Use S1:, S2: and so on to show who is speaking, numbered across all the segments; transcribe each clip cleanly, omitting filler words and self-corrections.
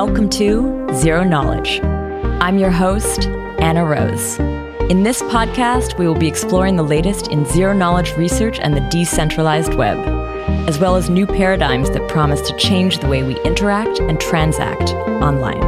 S1: Welcome to Zero Knowledge. I'm your host, Anna Rose. In this podcast, we will be exploring the latest in zero-knowledge research and the decentralized web, as well as new paradigms that promise to change the way we interact and transact online.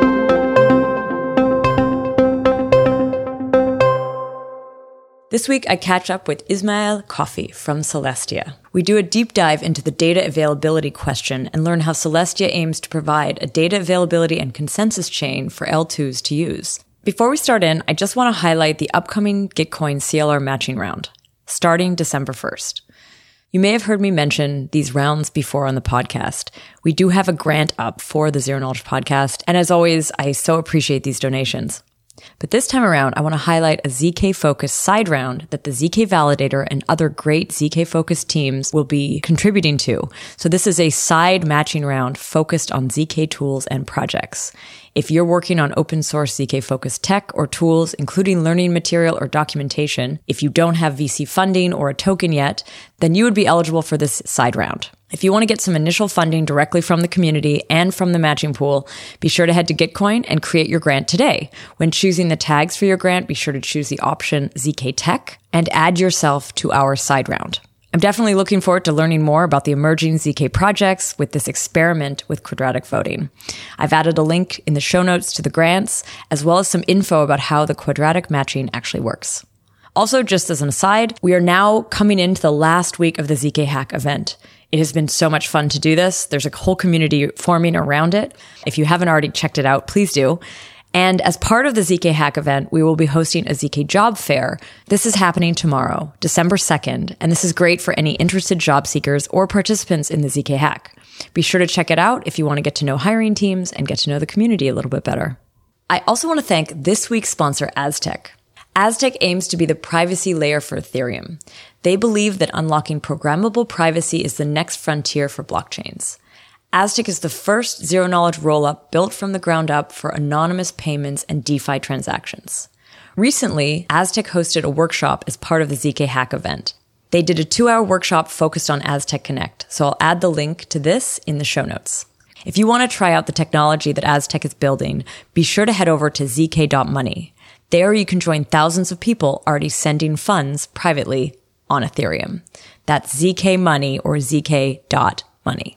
S1: This week, I catch up with Ismail Koffi from Celestia. We do a deep dive into the data availability question and learn how Celestia aims to provide a data availability and consensus chain for L2s to use. Before we start in, I just want to highlight the upcoming Gitcoin CLR matching round, starting December 1st. You may have heard me mention these rounds before on the podcast. We do have a grant up for the Zero Knowledge podcast, and as always, I so appreciate these donations. But this time around, I want to highlight a ZK-focused side round that the ZK Validator and other great ZK-focused teams will be contributing to. So this is a side matching round focused on ZK tools and projects. If you're working on open source ZK-focused tech or tools, including learning material or documentation, if you don't have VC funding or a token yet, then you would be eligible for this side round. If you want to get some initial funding directly from the community and from the matching pool, be sure to head to Gitcoin and create your grant today. When choosing the tags for your grant, be sure to choose the option ZK Tech and add yourself to our side round. I'm definitely looking forward to learning more about the emerging ZK projects with this experiment with quadratic voting. I've added a link in the show notes to the grants, as well as some info about how the quadratic matching actually works. Also, just as an aside, we are now coming into the last week of the ZK Hack event. It has been so much fun to do this. There's a whole community forming around it. If you haven't already checked it out, please do. And as part of the ZK Hack event, we will be hosting a ZK job fair. This is happening tomorrow, December 2nd, and this is great for any interested job seekers or participants in the ZK Hack. Be sure to check it out if you want to get to know hiring teams and get to know the community a little bit better. I also want to thank this week's sponsor, Aztec. Aztec aims to be the privacy layer for Ethereum. They believe that unlocking programmable privacy is the next frontier for blockchains. Aztec is the first zero-knowledge rollup built from the ground up for anonymous payments and DeFi transactions. Recently, Aztec hosted a workshop as part of the ZK Hack event. They did a 2-hour workshop focused on Aztec Connect, so I'll add the link to this in the show notes. If you want to try out the technology that Aztec is building, be sure to head over to zk.money. There you can join thousands of people already sending funds privately on Ethereum. That's ZK Money or zk.money.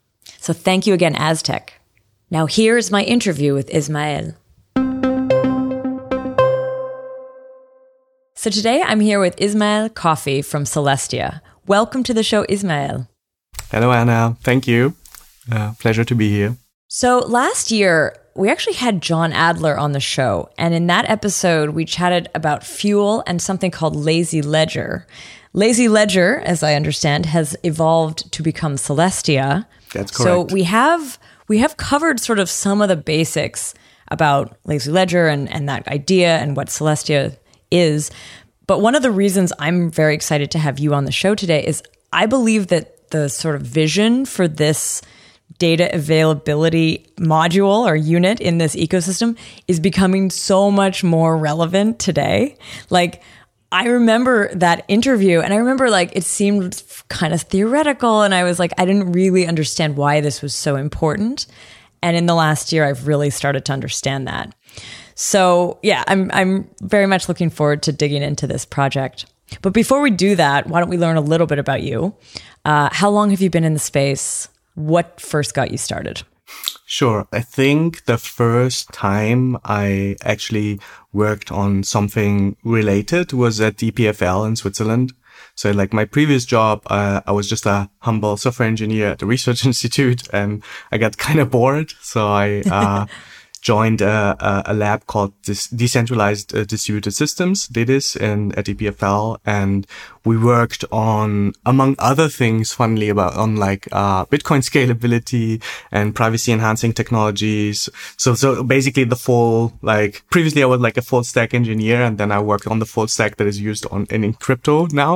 S1: So thank you again, Aztec. Now here's my interview with Ismail. So today I'm here with Ismail Koffi from Celestia. Welcome to the show, Ismail.
S2: Hello, Anna. Thank you. Pleasure to be here.
S1: So last year, we actually had John Adler on the show. And in that episode, we chatted about fuel and something called Lazy Ledger. Lazy Ledger, as I understand, has evolved to become Celestia.
S2: That's correct.
S1: So we have covered sort of some of the basics about Lazy Ledger and that idea and what Celestia is. But one of the reasons I'm very excited to have you on the show today is I believe that the sort of vision for this data availability module or unit in this ecosystem is becoming so much more relevant today. Like, I remember that interview and I remember like it seemed kind of theoretical and I was like, I didn't really understand why this was so important. And in the last year, I've really started to understand that. So yeah, I'm very much looking forward to digging into this project. But before we do that, why don't we learn a little bit about you? How long have you been in the space? What first got you started?
S2: Sure. I think the first time I actually worked on something related was at EPFL in Switzerland. So like my previous job, I was just a humble software engineer at the research institute and I got kind of bored. So I joined a lab called Decentralized Distributed Systems, DDIS, at EPFL, and we worked on, among other things, funnily on Bitcoin scalability and privacy enhancing technologies. So basically the full, previously I was like a full stack engineer, and then I worked on the full stack that is used in crypto now.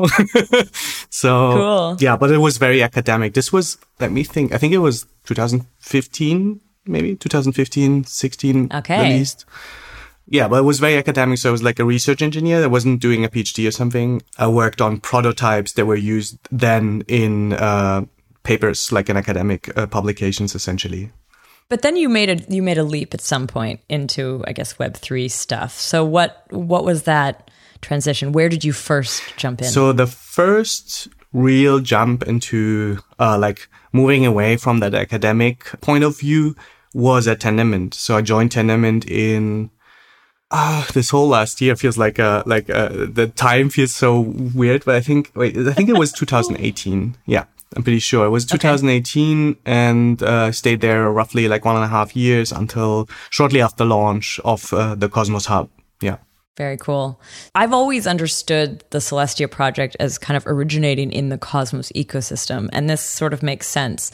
S2: So
S1: cool.
S2: Yeah, but it was very academic. This was, let me think, I think it was 2015. Maybe 2015, 16 released. Yeah, but it was very academic. So I was like a research engineer. I wasn't doing a PhD or something. I worked on prototypes that were used then in papers, like in academic publications, essentially.
S1: But then you made a leap at some point into, I guess, Web3 stuff. So what was that transition? Where did you first jump in?
S2: So the first real jump into like moving away from that academic point of view was at Tendermint. So I joined Tendermint in this whole last year feels like the time feels so weird, but I think it was 2018. Yeah, I'm pretty sure it was 2018, and stayed there roughly like 1.5 years until shortly after launch of the Cosmos Hub. Yeah.
S1: Very cool. I've always understood the Celestia project as kind of originating in the Cosmos ecosystem, and this sort of makes sense.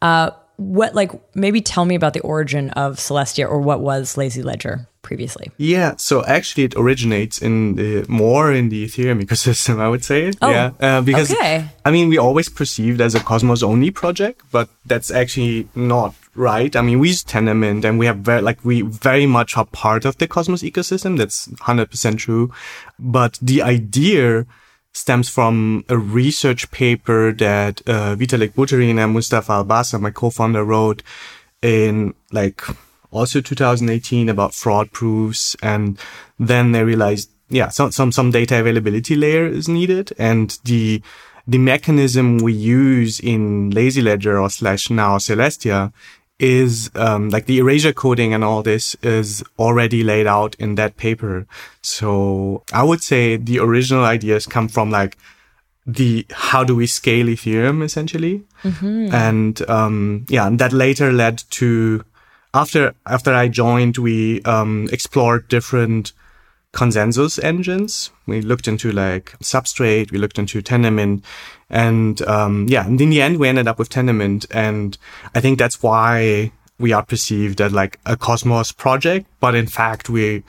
S1: Maybe tell me about the origin of Celestia, or what was Lazy Ledger previously?
S2: Yeah, so actually it originates more in the Ethereum ecosystem, I would say.
S1: Oh,
S2: yeah, because I mean, we always perceived as a Cosmos only project, but that's actually not right. I mean, we use Tendermint, and we very much are part of the Cosmos ecosystem. That's 100% true. But the idea stems from a research paper that Vitalik Buterin and Mustafa Al-Bassa, my co-founder, wrote in also 2018 about fraud proofs. And then they realized, some data availability layer is needed. And the mechanism we use in Lazy Ledger or / now Celestia is the erasure coding and all this is already laid out in that paper. So I would say the original ideas come from how do we scale Ethereum essentially. Mm-hmm. And and that later led to after I joined, we explored different consensus engines. We looked into Substrate, we looked into Tendermint, and and in the end we ended up with Tendermint. And I think that's why we are perceived as a Cosmos project, but in fact it's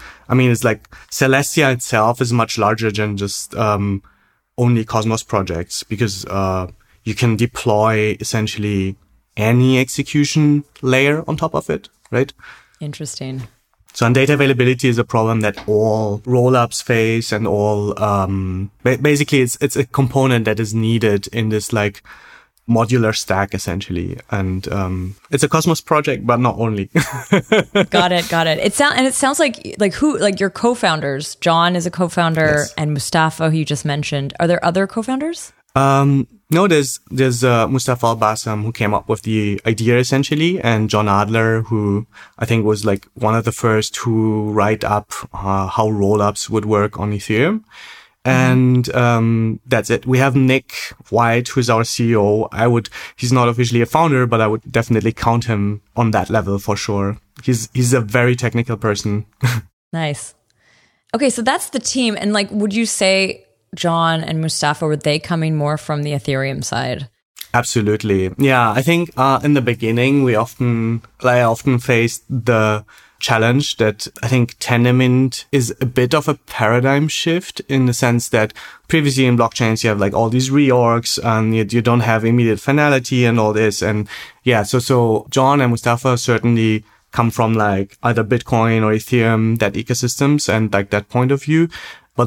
S2: Celestia itself is much larger than just only Cosmos projects, because you can deploy essentially any execution layer on top of it, right?
S1: Interesting.
S2: So, and data availability is a problem that all rollups face, and all, basically it's a component that is needed in this modular stack essentially. And, it's a Cosmos project, but not only.
S1: Got it. It sounds like your co-founders, John is a co-founder, yes, and Mustafa, who you just mentioned. Are there other co-founders?
S2: No, there's Mustafa Al-Bassam, who came up with the idea essentially, and John Adler, who I think was one of the first to write up how rollups would work on Ethereum. And that's it. We have Nick White, who's our CEO. He's not officially a founder, but I would definitely count him on that level for sure. He's a very technical person.
S1: Nice. Okay, so that's the team. And would you say John and Mustafa, were they coming more from the Ethereum side?
S2: Absolutely. Yeah, I think in the beginning I often faced the challenge that I think Tendermint is a bit of a paradigm shift, in the sense that previously in blockchains you have all these reorgs, and you don't have immediate finality and all this. And so John and Mustafa certainly come from either Bitcoin or Ethereum, that ecosystems, and that point of view. But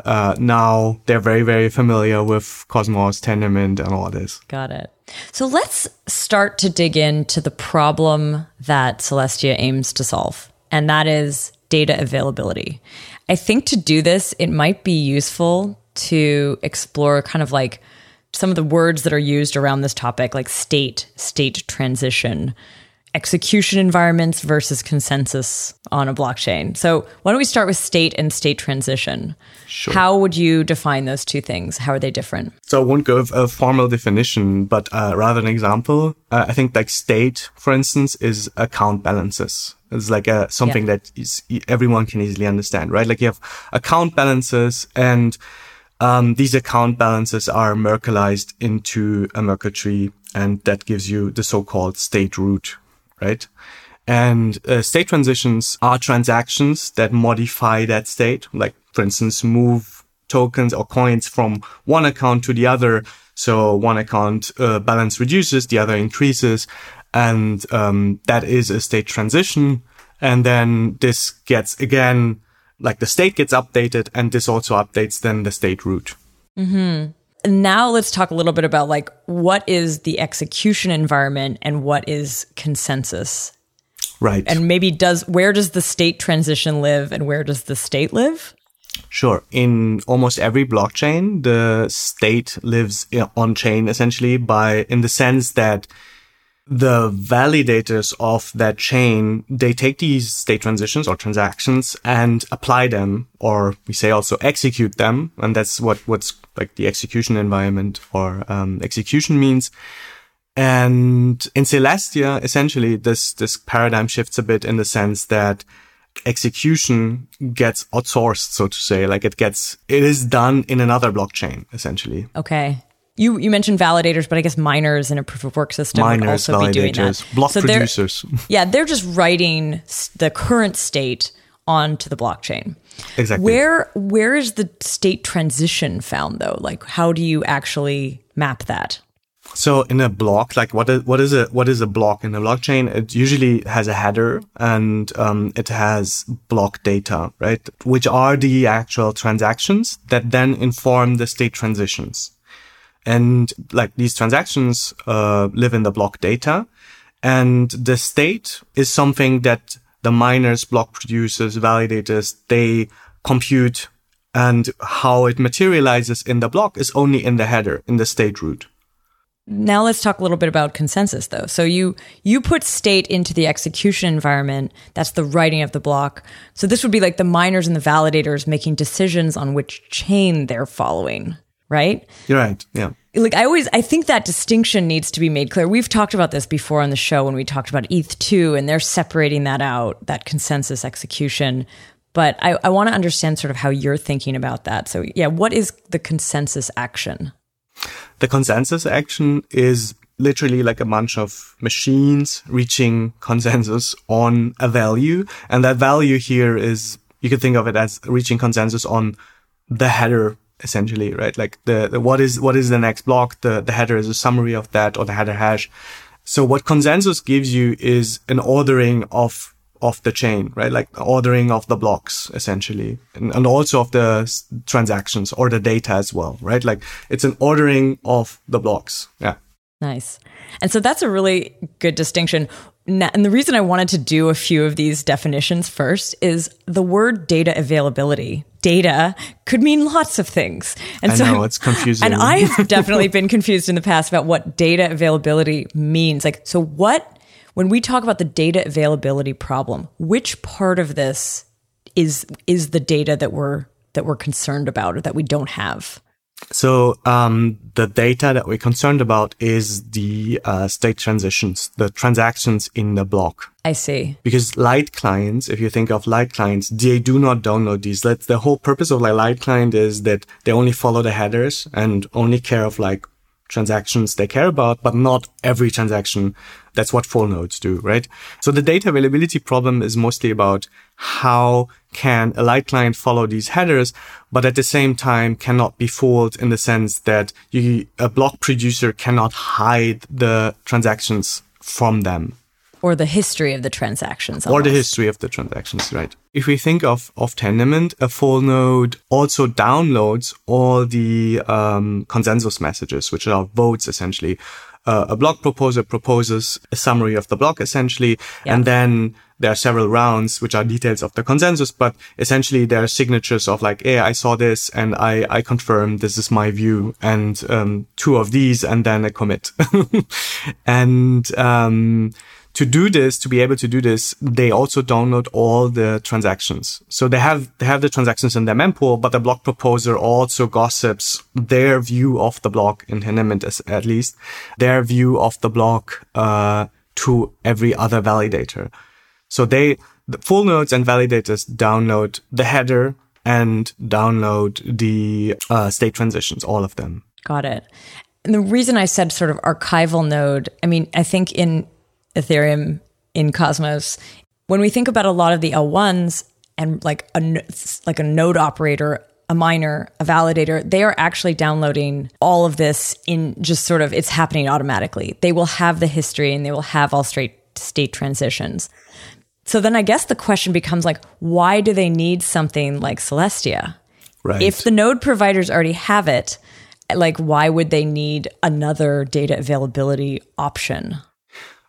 S2: now they're very, very familiar with Cosmos, Tendermint, and all this.
S1: Got it. So let's start to dig into the problem that Celestia aims to solve, and that is data availability. I think to do this, it might be useful to explore kind of some of the words that are used around this topic, like state transition, execution environments versus consensus on a blockchain. So why don't we start with state and state transition?
S2: Sure.
S1: How would you define those two things? How are they different?
S2: So I won't give a formal definition, but rather an example. I think state, for instance, is account balances. It's something that everyone can easily understand, right? You have account balances, and these account balances are Merkleized into a Merkle tree, and that gives you the so-called state root. Right? And state transitions are transactions that modify that state, for instance, move tokens or coins from one account to the other. So one account balance reduces, the other increases, and that is a state transition. And then this gets, again, the state gets updated, and this also updates then the state root.
S1: Mm-hmm. Now let's talk a little bit about what is the execution environment and what is consensus.
S2: Right.
S1: And maybe where does the state transition live and where does the state live?
S2: Sure. In almost every blockchain, the state lives on chain essentially in the sense that the validators of that chain, they take these state transitions or transactions and apply them, or we say also execute them. And that's what's like the execution environment or execution means. And in Celestia, essentially, this paradigm shifts a bit in the sense that execution gets outsourced, so to say. Like it is done in another blockchain, essentially.
S1: Okay. You mentioned validators, but I guess miners in a proof of work system would also be doing that.
S2: Block producers.
S1: They're just writing the current state onto the blockchain.
S2: Exactly.
S1: Where is the state transition found though? Like how do you actually map that?
S2: So in a block, like what is a block in a blockchain? It usually has a header and it has block data, right? Which are the actual transactions that then inform the state transitions. And like these transactions live in the block data, and the state is something that the miners, block producers, validators, they compute, and how it materializes in the block is only in the header, in the state root.
S1: Now let's talk a little bit about consensus though. So you put state into the execution environment. That's the writing of the block. So this would be like the miners and the validators making decisions on which chain they're following, right?
S2: You're right. Yeah.
S1: Like I think that distinction needs to be made clear. We've talked about this before on the show when we talked about ETH2 and they're separating that out, that consensus execution. But I want to understand sort of how you're thinking about that. So yeah, what is the consensus action?
S2: The consensus action is literally like a bunch of machines reaching consensus on a value. And that value here is, you could think of it as reaching consensus on the header, essentially, right? Like what is the next block? The header is a summary of that, or the header hash. So what consensus gives you is an ordering of the chain, right? Like ordering of the blocks, essentially, and also of the transactions or the data as well, right? Like it's an ordering of the blocks. Yeah.
S1: Nice. And so that's a really good distinction. And the reason I wanted to do a few of these definitions first is the word data availability. Data could mean lots of things. And
S2: I know, it's confusing.
S1: And I have definitely been confused in the past about what data availability means. Like, so when we talk about the data availability problem, which part of this is the data that we're concerned about or that we don't have?
S2: So the data that we're concerned about is the state transitions, the transactions in the block.
S1: I see.
S2: Because light clients, if you think of light clients, they do not download these. The whole purpose of light client is that they only follow the headers and only care of like transactions they care about, but not every transaction. That's what full nodes do, right? So the data availability problem is mostly about how can a light client follow these headers, but at the same time cannot be fooled in the sense that a block producer cannot hide the transactions from them.
S1: Or the history of the transactions.
S2: Or the history of the transactions, right. If we think of Tendermint, a full node also downloads all the consensus messages, which are votes, essentially. A block proposer proposes a summary of the block, essentially, and then there are several rounds, which are details of the consensus, but essentially there are signatures of like, hey, I saw this and I confirm this is my view, and 2 of these, and then a commit. And to be able to do this, they also download all the transactions. So they have the transactions in their mempool, but the block proposer also gossips their view of the block, in Tendermint at least, their view of the block to every other validator. So the full nodes and validators download the header and download the state transitions, all of them.
S1: Got it. And the reason I said sort of archival node, I mean, I think in Ethereum, in Cosmos, when we think about a lot of the L1s and like a node operator, a miner, a validator, they are actually downloading all of this in just sort of, it's happening automatically. They will have the history and they will have all state transitions. So then I guess the question becomes like, why do they need something like Celestia?
S2: Right.
S1: If the node providers already have it, like why would they need another data availability option?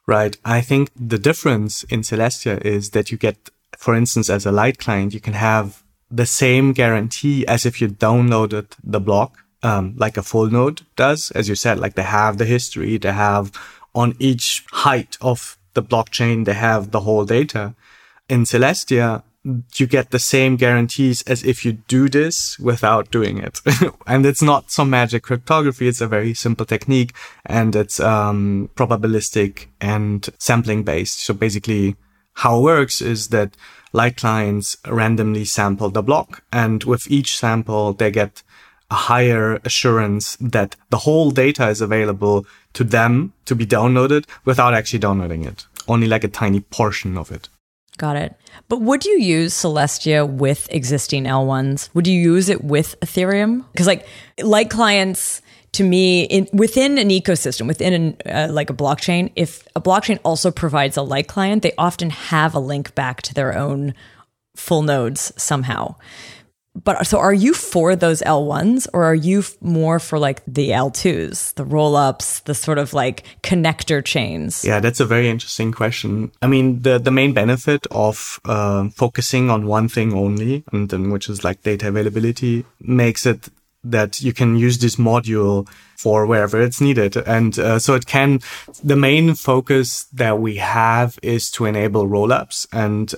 S2: Right. I think the difference in Celestia is that you get, for instance, as a light client, you can have the same guarantee as if you downloaded the block, like a full node does. As you said, like they have the history, they have on each height of the blockchain, they have the whole data. In Celestia, you get the same guarantees as if you do this without doing it. And it's not some magic cryptography. It's a very simple technique, and it's probabilistic and sampling based. So basically how it works is that light clients randomly sample the block, and with each sample, they get a higher assurance that the whole data is available to them to be downloaded without actually downloading it. Only like a tiny portion of it.
S1: Got it. But would you use Celestia with existing L1s? Would you use it with Ethereum? Because like light clients, to me, within an ecosystem, within like a blockchain, if a blockchain also provides a light client, they often have a link back to their own full nodes somehow. But so are you for those L1s, or are you more for like the L2s, the rollups, the sort of like connector chains?
S2: Yeah, that's a very interesting question. I mean, the main benefit of focusing on one thing only, and then which is like data availability, makes it that you can use this module for wherever it's needed. And so it can, the main focus that we have is to enable rollups and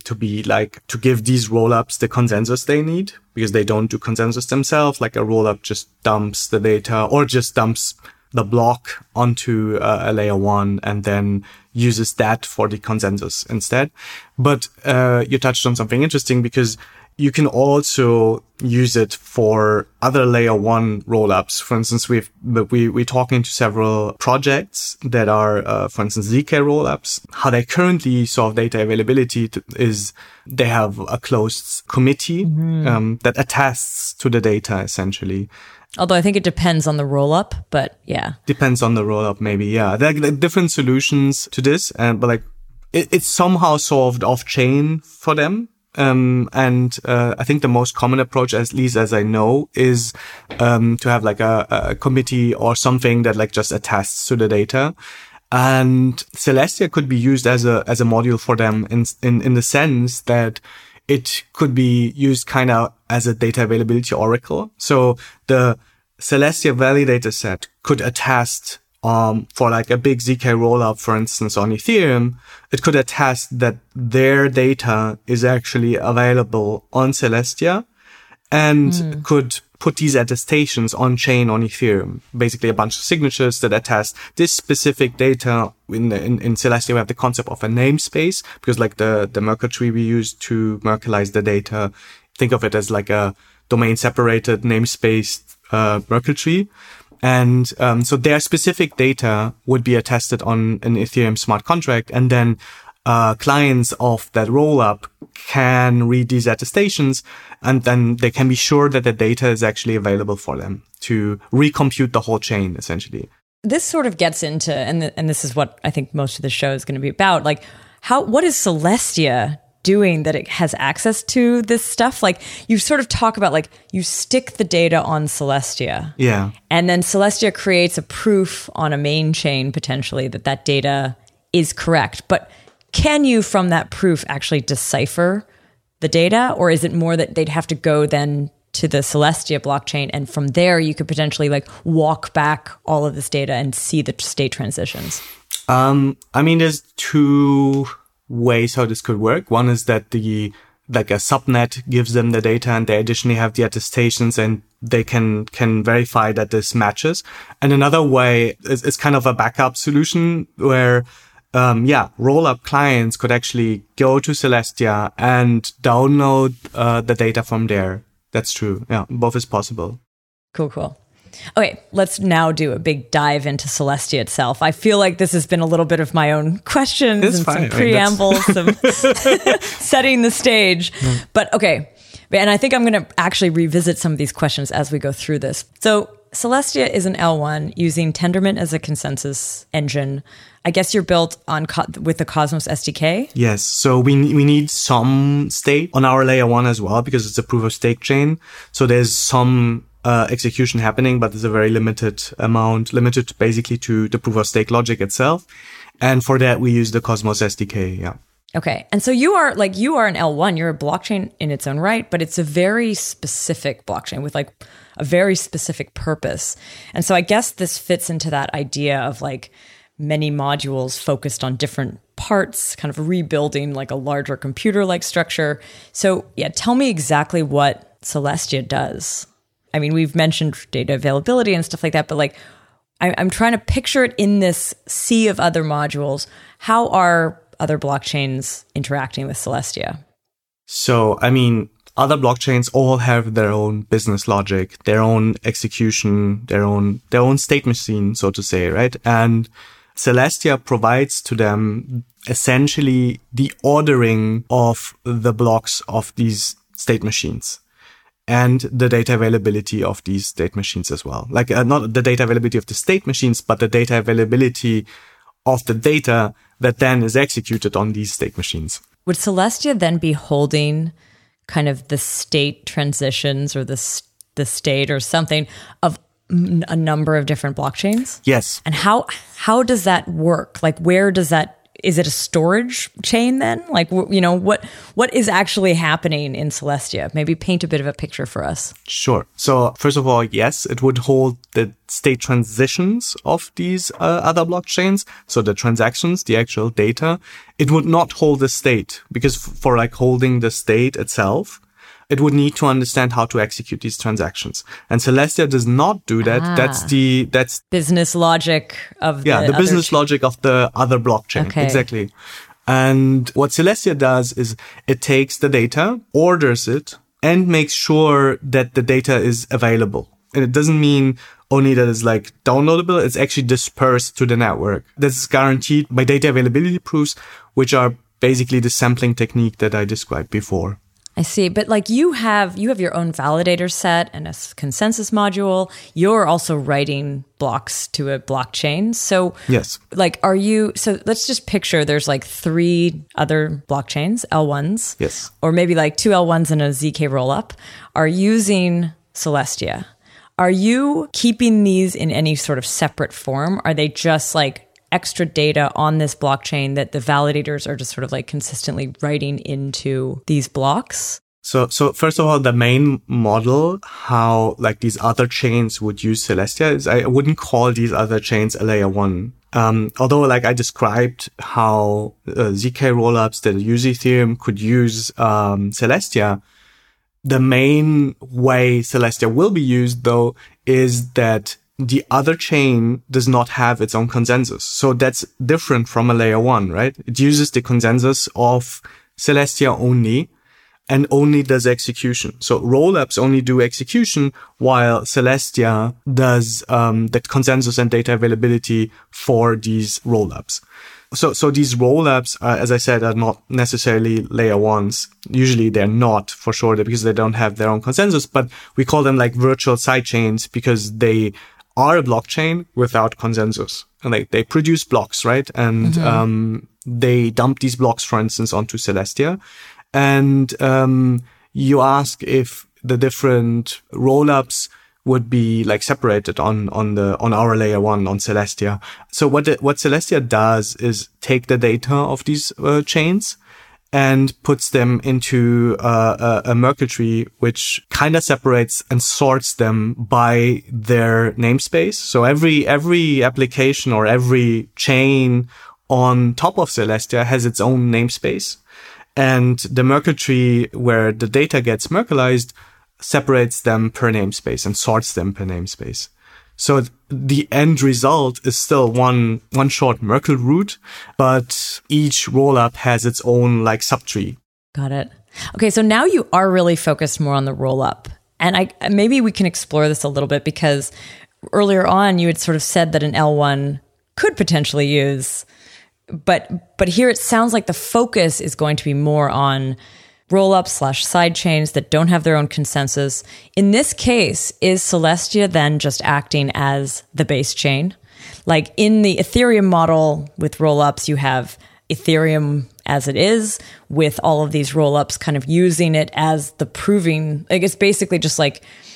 S2: to give these rollups the consensus they need, because they don't do consensus themselves. Like a rollup just dumps the data or just dumps the block onto a layer 1 and then uses that for the consensus instead. But you touched on something interesting, because you can also use it for other layer 1 rollups. For instance, we're talking to several projects that are, for instance, ZK rollups. How they currently solve data availability is they have a closed committee that attests to the data, essentially.
S1: Although I think it depends on the rollup, but yeah.
S2: Depends on the rollup, maybe, yeah. There are different solutions to this, but like it's somehow solved off-chain for them. I think the most common approach, at least as I know, is to have like a committee or something that like just attests to the data. And Celestia could be used as a module for them in the sense that it could be used kind of as a data availability oracle. So the Celestia validator set could attest for like a big ZK rollup, for instance, on Ethereum, it could attest that their data is actually available on Celestia and could put these attestations on chain on Ethereum. Basically a bunch of signatures that attest this specific data. In Celestia, we have the concept of a namespace, because like the Merkle tree we use to Merkleize the data, think of it as like a domain separated namespace Merkle tree. And so their specific data would be attested on an Ethereum smart contract, and then clients of that rollup can read these attestations, and then they can be sure that the data is actually available for them to recompute the whole chain, essentially.
S1: This sort of gets into, and this is what I think most of the show is going to be about, like what is Celestia doing that it has access to this stuff? Like you sort of talk about like you stick the data on Celestia.
S2: Yeah.
S1: And then Celestia creates a proof on a main chain potentially that data is correct. But can you from that proof actually decipher the data? Or is it more that they'd have to go then to the Celestia blockchain, and from there you could potentially like walk back all of this data and see the state transitions?
S2: I mean, there's two ways how this could work. One is that like a subnet gives them the data, and they additionally have the attestations, and they can verify that this matches. And another way is kind of a backup solution where rollup clients could actually go to Celestia and download the data from there. That's true. Yeah, both is possible.
S1: Cool. Okay, let's now do a big dive into Celestia itself. I feel like this has been a little bit of my own questions and some preambles, some setting the stage. But okay, and I think I'm going to actually revisit some of these questions as we go through this. So Celestia is an L1 using Tendermint as a consensus engine. I guess you're built on with the Cosmos SDK?
S2: Yes. So we need some state on our layer 1 as well, because it's a proof of stake chain. So there's some execution happening, but there's a very limited amount, limited basically to the proof of stake logic itself. And for that, we use the Cosmos SDK. Yeah.
S1: Okay. And so you are an L1, you're a blockchain in its own right, but it's a very specific blockchain with like a very specific purpose. And so I guess this fits into that idea of like many modules focused on different parts, kind of rebuilding like a larger computer-like structure. So yeah, tell me exactly what Celestia does. I mean, we've mentioned data availability and stuff like that, but like I'm trying to picture it in this sea of other modules. How are other blockchains interacting with Celestia?
S2: So, I mean, other blockchains all have their own business logic, their own execution, their own state machine, so to say, right? And Celestia provides to them essentially the ordering of the blocks of these state machines and the data availability of these state machines as well. Like not the data availability of the state machines, but the data availability of the data that then is executed on these state machines.
S1: Would Celestia then be holding kind of the state transitions or the state or something of a number of different blockchains?
S2: Yes.
S1: And how does that work? Like, where does that, is it a storage chain then? Like, you know, what is actually happening in Celestia? Maybe paint a bit of a picture for us.
S2: Sure. So first of all, yes, it would hold the state transitions of these other blockchains. So the transactions, the actual data. It would not hold the state because for like holding the state itself, it would need to understand how to execute these transactions. And Celestia does not do that. That's
S1: business logic of the
S2: business logic of the other blockchain.
S1: Okay.
S2: Exactly. And what Celestia does is it takes the data, orders it, and makes sure that the data is available. And it doesn't mean only that it's like downloadable. It's actually dispersed to the network. This is guaranteed by data availability proofs, which are basically the sampling technique that I described before.
S1: I see. But like you have your own validator set and a consensus module. You're also writing blocks to a blockchain. So
S2: yes,
S1: like so let's just picture there's like 3 other blockchains, L1s.
S2: Yes.
S1: Or maybe like 2 L1s and a ZK rollup are using Celestia. Are you keeping these in any sort of separate form? Are they just like extra data on this blockchain that the validators are just sort of like consistently writing into these blocks?
S2: So first of all, the main model, how like these other chains would use Celestia is I wouldn't call these other chains a layer 1. Although like I described how ZK rollups that use Ethereum could use Celestia, the main way Celestia will be used though is that the other chain does not have its own consensus. So that's different from a layer 1, right? It uses the consensus of Celestia only and only does execution. So rollups only do execution while Celestia does the consensus and data availability for these rollups. So these rollups, as I said, are not necessarily layer 1s. Usually they're not for sure because they don't have their own consensus, but we call them like virtual sidechains because they are a blockchain without consensus. And they produce blocks, right? And they dump these blocks, for instance, onto Celestia. And you ask if the different rollups would be like separated on our layer 1 on Celestia. So what Celestia does is take the data of these chains and puts them into a Merkle tree, which kind of separates and sorts them by their namespace. So every application or every chain on top of Celestia has its own namespace. And the Merkle tree where the data gets Merkleized separates them per namespace and sorts them per namespace. So the end result is still one short Merkle root, but each rollup has its own like subtree.
S1: Got it. Okay, so now you are really focused more on the rollup. And maybe we can explore this a little bit because earlier on you had sort of said that an L1 could potentially use, but here it sounds like the focus is going to be more on rollup/side chains that don't have their own consensus. In this case, is Celestia then just acting as the base chain? Like in the Ethereum model with rollups, you have Ethereum as it is with all of these rollups kind of using it as the proving, like it's basically just like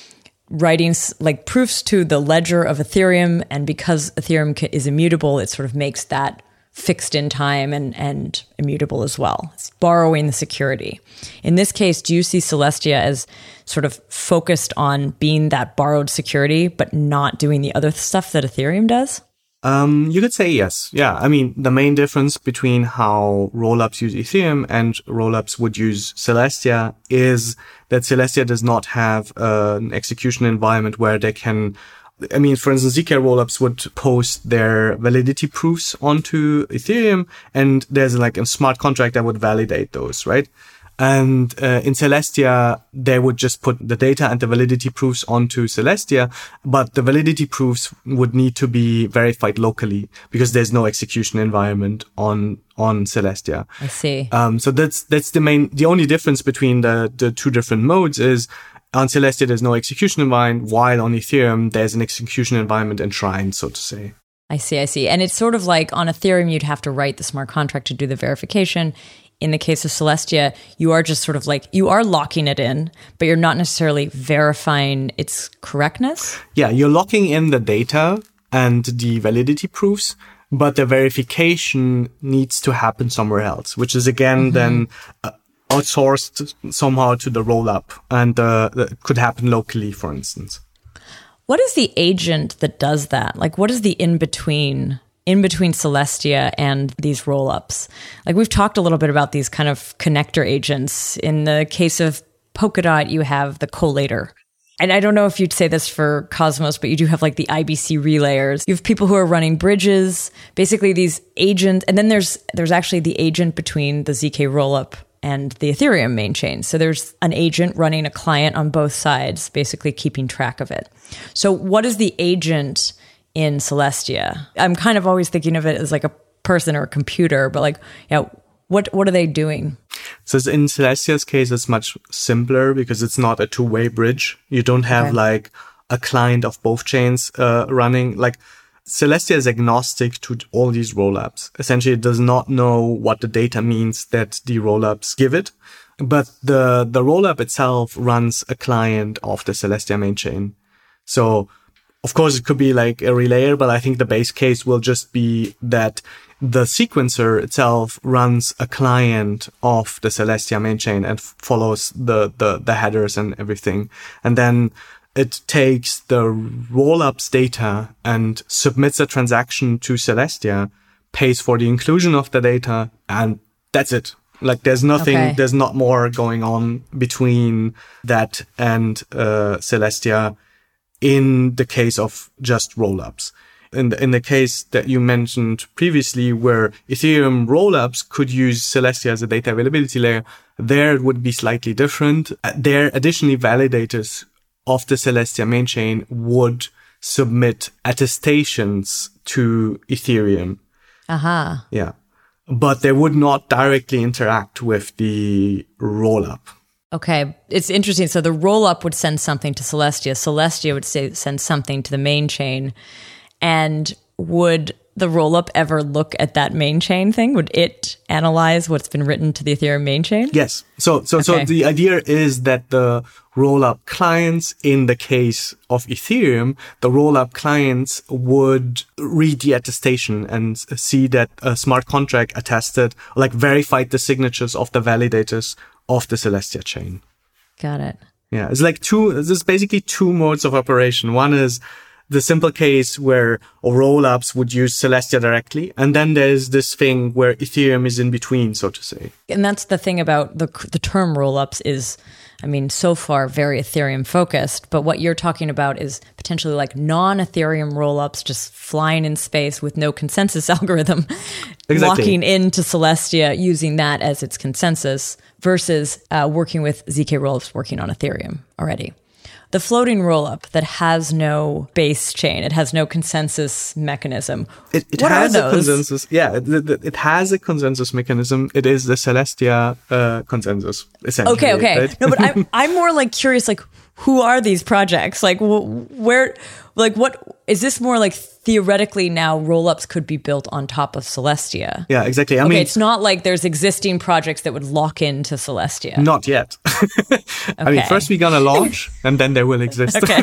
S1: writing like proofs to the ledger of Ethereum. And because Ethereum is immutable, it sort of makes that fixed in time and immutable as well. It's borrowing the security. In this case, do you see Celestia as sort of focused on being that borrowed security, but not doing the other stuff that Ethereum does?
S2: You could say yes. Yeah. I mean, the main difference between how rollups use Ethereum and rollups would use Celestia is that Celestia does not have an execution environment where they can, I mean, for instance, ZK rollups would post their validity proofs onto Ethereum, and there's like a smart contract that would validate those, right? And in Celestia, they would just put the data and the validity proofs onto Celestia, but the validity proofs would need to be verified locally because there's no execution environment on Celestia.
S1: I see.
S2: So that's the only difference between the two different modes is on Celestia, there's no execution environment, while on Ethereum, there's an execution environment enshrined, so to say.
S1: I see. And it's sort of like on Ethereum, you'd have to write the smart contract to do the verification. In the case of Celestia, you are just sort of like, you are locking it in, but you're not necessarily verifying its correctness.
S2: Yeah, you're locking in the data and the validity proofs, but the verification needs to happen somewhere else, which is again then outsourced somehow to the rollup, and that could happen locally, for instance.
S1: What is the agent that does that? Like, what is the in-between Celestia and these rollups? Like, we've talked a little bit about these kind of connector agents. In the case of Polkadot, you have the collator. And I don't know if you'd say this for Cosmos, but you do have like the IBC relayers. You have people who are running bridges, basically these agents. And then there's actually the agent between the ZK rollup and the Ethereum main chain. So there's an agent running a client on both sides, basically keeping track of it. So what is the agent in Celestia? I'm kind of always thinking of it as like a person or a computer, but like, what are they doing?
S2: So in Celestia's case, it's much simpler because it's not a two-way bridge. You don't have like a client of both chains running. Like Celestia is agnostic to all these rollups. Essentially, it does not know what the data means that the rollups give it. But the rollup itself runs a client of the Celestia main chain. So of course, it could be like a relayer, but I think the base case will just be that the sequencer itself runs a client of the Celestia main chain and follows the headers and everything. And then it takes the rollup's data and submits a transaction to Celestia, pays for the inclusion of the data, and that's it. Like there's nothing, there's not more going on between that and Celestia in the case of just rollups. In the case that you mentioned previously, where Ethereum rollups could use Celestia as a data availability layer, there it would be slightly different. There, additionally, validators of the Celestia main chain would submit attestations to Ethereum. Yeah. But they would not directly interact with the rollup.
S1: Okay, it's interesting. So the rollup would send something to Celestia. Celestia would send something to the main chain. And would the rollup ever look at that main chain thing? Would it analyze what's been written to the Ethereum main chain?
S2: Yes. So the idea is that the rollup clients, in the case of Ethereum, the rollup clients would read the attestation and see that a smart contract attested, like verified the signatures of the validators of the Celestia chain.
S1: Got it.
S2: Yeah. It's like there's basically two modes of operation. One is the simple case where rollups would use Celestia directly. And then there's this thing where Ethereum is in between, so to say.
S1: And that's the thing about the term rollups is, I mean, so far very Ethereum focused, but what you're talking about is potentially like non-Ethereum rollups just flying in space with no consensus algorithm, locking into Celestia, using that as its consensus versus working with ZK rollups working on Ethereum already. The floating rollup that has no base chain, it has no consensus mechanism.
S2: It has a consensus. Yeah, it has a consensus mechanism. It is the Celestia consensus, essentially.
S1: Okay.
S2: Right?
S1: No, but I'm more like curious, like who are these projects? Like where, like what, is this more like theoretically now rollups could be built on top of Celestia?
S2: Yeah, exactly. I
S1: Okay,
S2: mean,
S1: it's not like there's existing projects that would lock into Celestia.
S2: not yet. I mean, first we're gonna launch and then they will exist.
S1: Okay.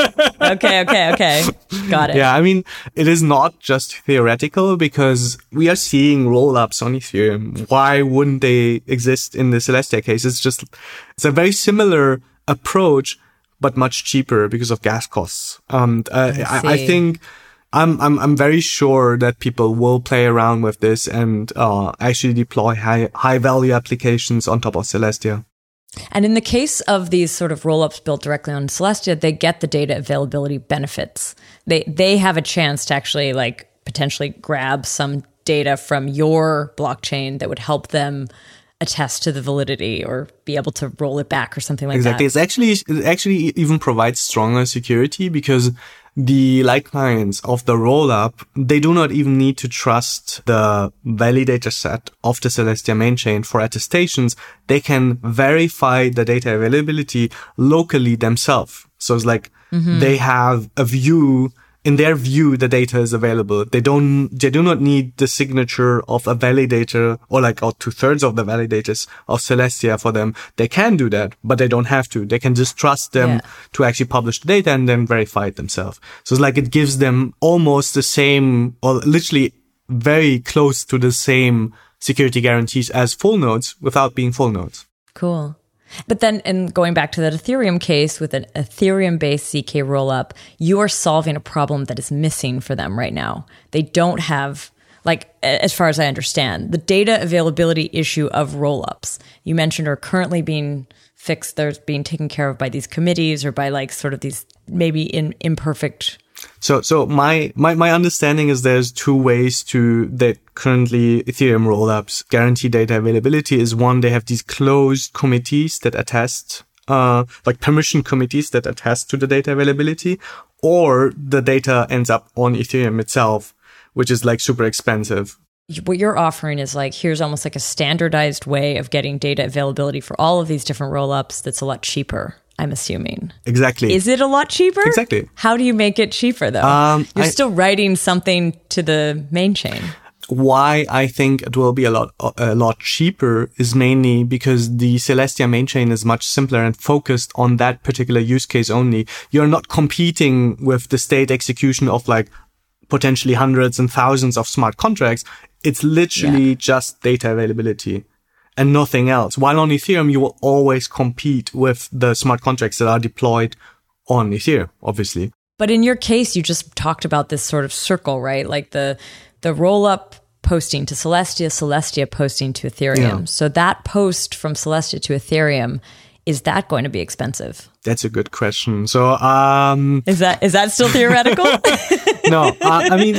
S1: Okay. Got it.
S2: Yeah, I mean, it is not just theoretical because we are seeing rollups on Ethereum. Why wouldn't they exist in the Celestia case? It's a very similar approach, but much cheaper because of gas costs. I think I'm very sure that people will play around with this and actually deploy high value applications on top of Celestia.
S1: And in the case of these sort of rollups built directly on Celestia, they get the data availability benefits. They have a chance to actually like potentially grab some data from your blockchain that would help them attest to the validity or be able to roll it back or something like
S2: exactly.
S1: that.
S2: It actually even provides stronger security because the light clients of the rollup, they do not even need to trust the validator set of the Celestia main chain for attestations. They can verify the data availability locally themselves. So it's like they have a view. In their view, the data is available. They do not need the signature of a validator or 2/3 of the validators of Celestia for them. They can do that, but they don't have to. They can just trust them to actually publish the data and then verify it themselves. So it's like it gives them almost the same, or literally very close to the same security guarantees as full nodes without being full nodes.
S1: Cool. But then, and going back to that Ethereum case with an Ethereum-based ZK rollup, you are solving a problem that is missing for them right now. They don't have, like, as far as I understand, the data availability issue of rollups you mentioned are currently being fixed. They're being taken care of by these committees or by like sort of these maybe imperfect.
S2: So my understanding is there's two ways that currently Ethereum rollups guarantee data availability. Is one, they have these closed committees that attest, like permission committees that attest to the data availability, or the data ends up on Ethereum itself, which is like super expensive.
S1: What you're offering is like, here's almost like a standardized way of getting data availability for all of these different rollups that's a lot cheaper, I'm assuming.
S2: Exactly.
S1: Is it a lot cheaper?
S2: Exactly.
S1: How do you make it cheaper, though? You're still writing something to the main chain.
S2: Why I think it will be a lot cheaper is mainly because the Celestia main chain is much simpler and focused on that particular use case only. You're not competing with the state execution of like potentially hundreds and thousands of smart contracts. It's literally just data availability and nothing else. While on Ethereum, you will always compete with the smart contracts that are deployed on Ethereum, obviously.
S1: But in your case, you just talked about this sort of circle, right? Like the roll-up posting to Celestia, Celestia posting to Ethereum. Yeah. So that post from Celestia to Ethereum, is that going to be expensive?
S2: That's a good question. So,
S1: is that still theoretical?
S2: No, I mean,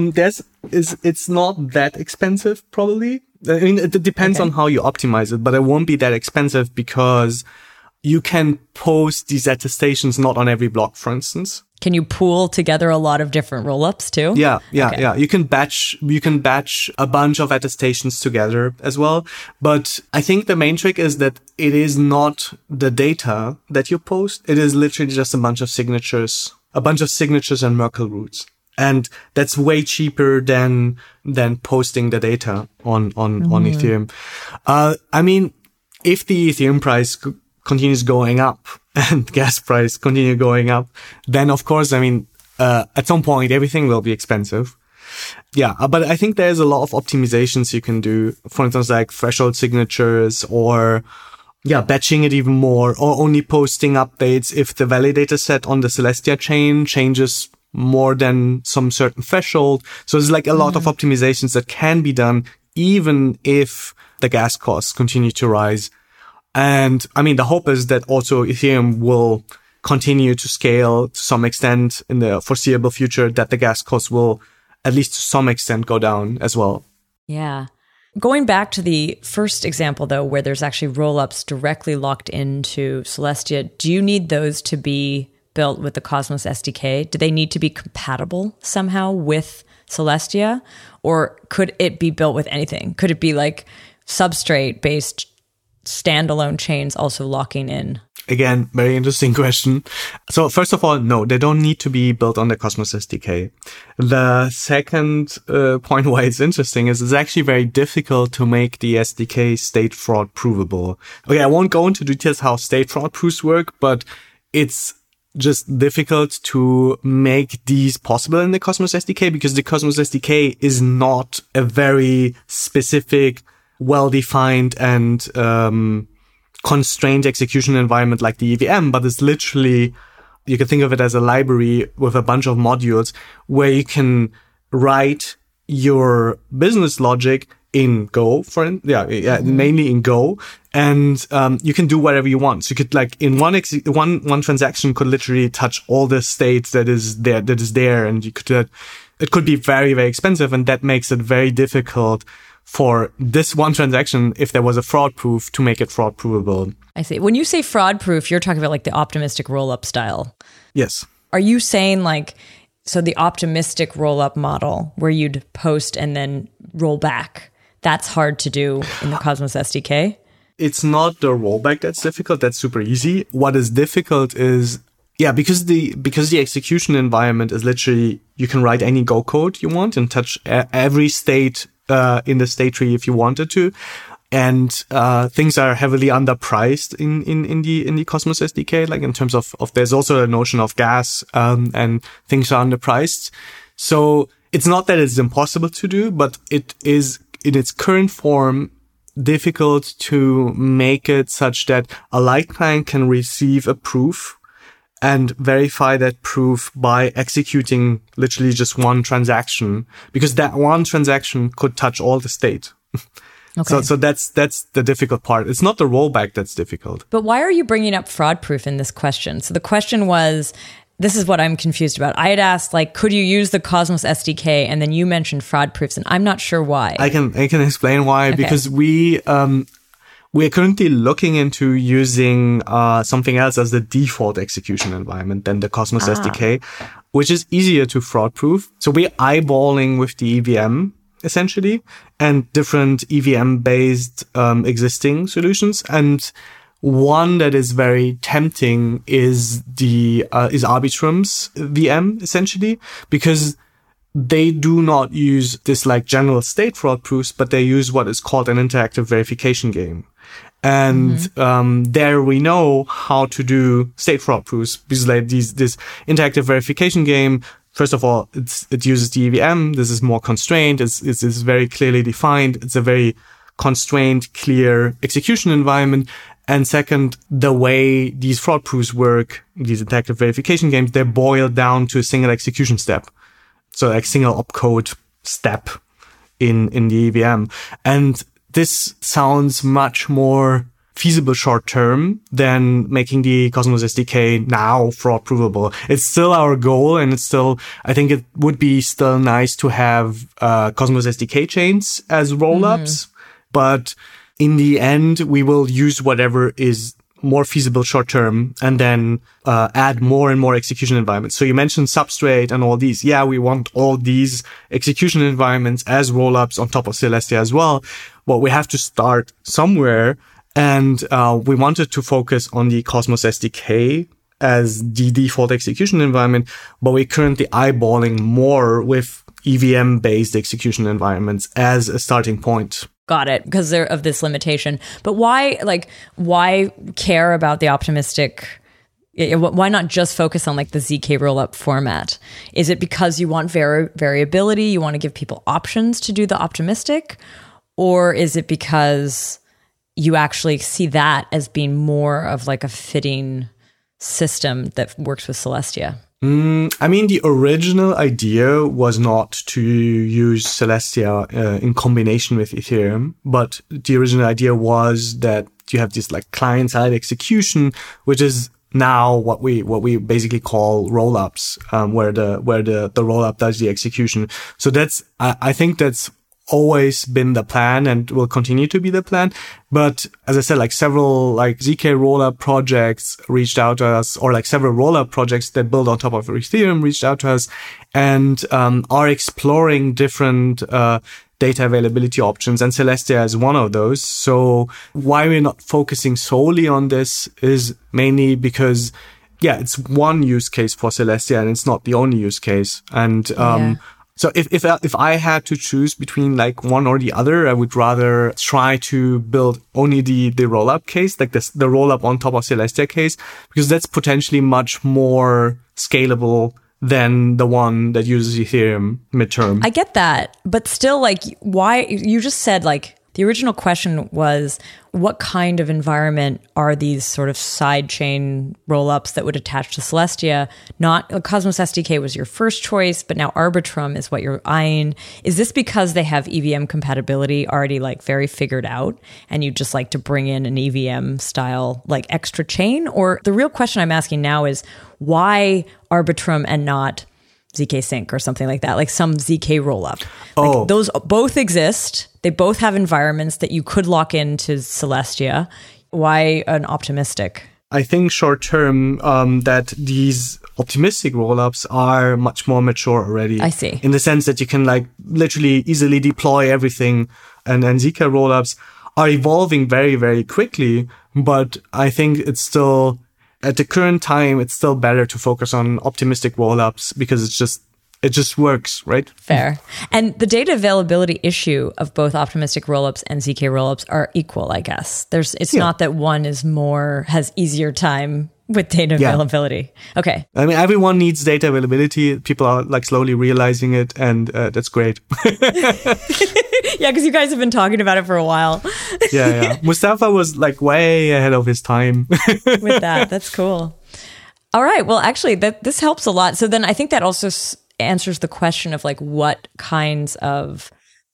S2: it's not that expensive, probably. I mean, it depends on how you optimize it, but it won't be that expensive because you can post these attestations not on every block, for instance.
S1: Can you pool together a lot of different rollups too?
S2: Yeah. You can batch a bunch of attestations together as well. But I think the main trick is that it is not the data that you post. It is literally just a bunch of signatures and Merkle roots. And that's way cheaper than posting the data on Ethereum. I mean, if the Ethereum price continues going up and gas price continue going up, then of course, I mean, at some point everything will be expensive. Yeah, but I think there's a lot of optimizations you can do. For instance, like threshold signatures or batching it even more, or only posting updates if the validator set on the Celestia chain changes more than some certain threshold. So there's like a lot of optimizations that can be done even if the gas costs continue to rise. And I mean, the hope is that also Ethereum will continue to scale to some extent in the foreseeable future, that the gas costs will at least to some extent go down as well.
S1: Yeah. Going back to the first example, though, where there's actually rollups directly locked into Celestia, do you need those to be built with the Cosmos SDK? Do they need to be compatible somehow with Celestia? Or could it be built with anything? Could it be like Substrate-based standalone chains also locking in?
S2: Again, very interesting question. So first of all, no, they don't need to be built on the Cosmos SDK. The second point why it's interesting is it's actually very difficult to make the SDK state fraud provable. Okay, I won't go into details how state fraud proofs work, but it's just difficult to make these possible in the Cosmos SDK because the Cosmos SDK is not a very specific, well-defined and constrained execution environment like the EVM, but it's literally, you can think of it as a library with a bunch of modules where you can write your business logic in Go, mainly in Go, and you can do whatever you want. So you could in one transaction could literally touch all the state that is there, and you could it could be very, very expensive, and that makes it very difficult for this one transaction, if there was a fraud proof, to make it fraud provable.
S1: I see. When you say fraud proof, you're talking about the optimistic rollup style.
S2: Yes.
S1: Are you saying so the optimistic rollup model where you'd post and then roll back, that's hard to do in the Cosmos SDK?
S2: It's not the rollback that's difficult. That's super easy. What is difficult is, because the execution environment is literally, you can write any Go code you want and touch every state in the state tree if you wanted to. And things are heavily underpriced in the Cosmos SDK, in terms of there's also a notion of gas, and things are underpriced. So it's not that it's impossible to do, but it is in its current form difficult to make it such that a light client can receive a proof and verify that proof by executing literally just one transaction, because that one transaction could touch all the state. Okay. So that's the difficult part. It's not the rollback that's difficult.
S1: But why are you bringing up fraud proof in this question? So the question was, this is what I'm confused about. I had asked, could you use the Cosmos SDK? And then you mentioned fraud proofs, and I'm not sure why.
S2: I can explain why. Okay. Because we're currently looking into using something else as the default execution environment than the Cosmos SDK, which is easier to fraud proof. So we're eyeballing with the EVM essentially, and different EVM based existing solutions. And one that is very tempting is Arbitrum's VM essentially, because they do not use this general state fraud proofs, but they use what is called an interactive verification game. And there we know how to do state fraud proofs, because this interactive verification game, first of all, it uses the EVM. This is more constrained. It's very clearly defined. It's a very constrained, clear execution environment. And second, the way these fraud proofs work, these interactive verification games, they're boiled down to a single execution step. So single opcode step in the EVM. And this sounds much more feasible short term than making the Cosmos SDK now fraud provable. It's still our goal, and I think it would be still nice to have Cosmos SDK chains as rollups, but in the end, we will use whatever is more feasible short term, and then add more and more execution environments. So you mentioned Substrate and all these. Yeah, we want all these execution environments as rollups on top of Celestia as well. Well, we have to start somewhere, and we wanted to focus on the Cosmos SDK as the default execution environment, but we're currently eyeballing more with EVM-based execution environments as a starting point.
S1: Got it, because they're of this limitation. But why care about the optimistic? Why not just focus on the ZK rollup format? Is it because you want variability? You want to give people options to do the optimistic? Or is it because you actually see that as being more of a fitting system that works with Celestia?
S2: The original idea was not to use Celestia in combination with Ethereum, but the original idea was that you have this client-side execution, which is now what we basically call rollups, where the rollup does the execution. So I think that's always been the plan and will continue to be the plan. But as I said, several ZK rollup projects reached out to us, or several rollup projects that build on top of Ethereum reached out to us and are exploring different data availability options, and Celestia is one of those. So why we're not focusing solely on this is mainly because, yeah, it's one use case for Celestia and it's not the only use case. And so if I had to choose between like one or the other, I would rather try to build only the rollup case, like the rollup on top of Celestia case, because that's potentially much more scalable than the one that uses Ethereum midterm.
S1: I get that, but still, like, why? You just said, like, the original question was, what kind of environment are these sort of sidechain rollups that would attach to Celestia? Not Cosmos SDK was your first choice, but now Arbitrum is what you're eyeing. Is this because they have EVM compatibility already like very figured out, and you just like to bring in an EVM style like extra chain? Or the real question I'm asking now is, why Arbitrum and not ZK Sync or something like that, like some ZK rollup? Like, those both exist. They both have environments that you could lock into Celestia. Why an optimistic?
S2: I think short term that these optimistic rollups are much more mature already.
S1: I see.
S2: In the sense that you can like literally easily deploy everything, and ZK rollups are evolving very, very quickly. But I think it's still, at the current time, it's still better to focus on optimistic rollups because it just works, right?
S1: Fair. And the data availability issue of both optimistic rollups and ZK rollups are equal, I guess. It's not that one has easier time with data availability. Okay.
S2: I mean, everyone needs data availability. People are like slowly realizing it, and that's great.
S1: Yeah, because you guys have been talking about it for a while.
S2: Yeah. Mustafa was like way ahead of his time.
S1: With that. That's cool. All right. Well, actually, this helps a lot. So then I think that also answers the question of like what kinds of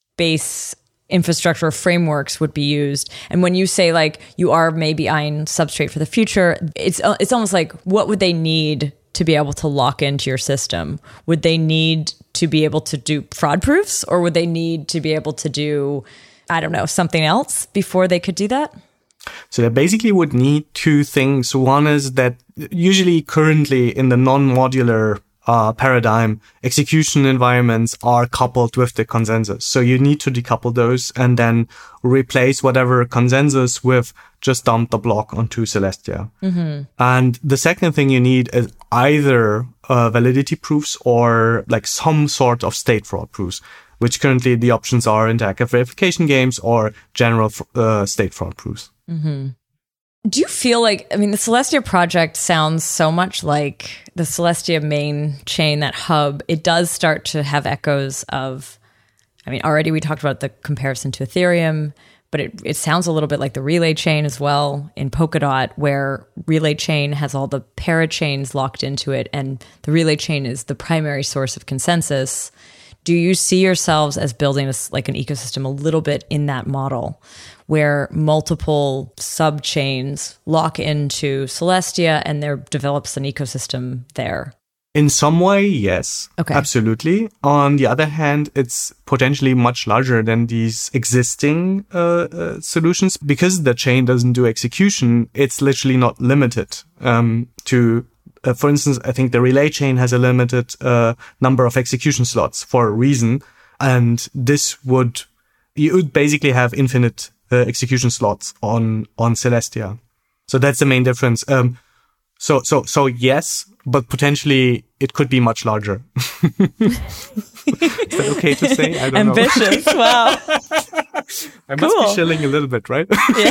S1: base infrastructure frameworks would be used. And when you say like you are maybe eyeing Substrate for the future, it's almost like, what would they need to be able to lock into your system? Would they need to be able to do fraud proofs, or would they need to be able to do, I don't know, something else before they could do that?
S2: So they basically would need two things. One is that usually currently in the non-modular paradigm, execution environments are coupled with the consensus. So you need to decouple those and then replace whatever consensus with just dump the block onto Celestia. Mm-hmm. And the second thing you need is either validity proofs or like some sort of state fraud proofs, which currently the options are interactive verification games or general state fraud proofs.
S1: Mm-hmm. Do you feel like, I mean, the Celestia project sounds so much like the Celestia main chain, that hub. It does start to have echoes of, I mean, already we talked about the comparison to Ethereum, but it sounds a little bit like the Relay chain as well in Polkadot, where Relay chain has all the parachains locked into it, and the Relay chain is the primary source of consensus. Do you see yourselves as building like an ecosystem a little bit in that model, where multiple sub-chains lock into Celestia and there develops an ecosystem there?
S2: In some way, yes.
S1: Okay.
S2: Absolutely. On the other hand, it's potentially much larger than these existing solutions. Because the chain doesn't do execution, it's literally not limited to... for instance, I think the Relay chain has a limited number of execution slots for a reason. And you would basically have infinite execution slots on Celestia. So that's the main difference. So yes, but potentially it could be much larger. Is that okay to say? I don't know.
S1: Ambitious. Wow.
S2: I must be shilling a little bit, right?